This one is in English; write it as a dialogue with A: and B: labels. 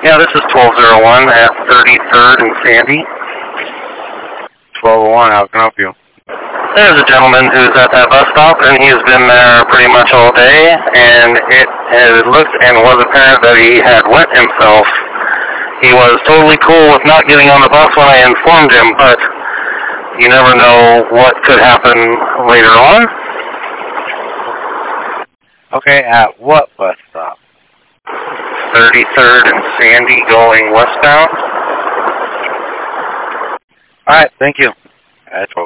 A: Yeah, this is 1201 at 33rd and Sandy.
B: 1201, how can I help you?
A: There's a gentleman who's at that bus stop, and he's been there pretty much all day, and it looked and was apparent that he had wet himself. He was totally cool with not getting on the bus when I informed him, but you never know what could happen later on.
B: Okay, at what bus stop?
A: 33rd and Sandy going westbound.
B: Alright, thank you. That's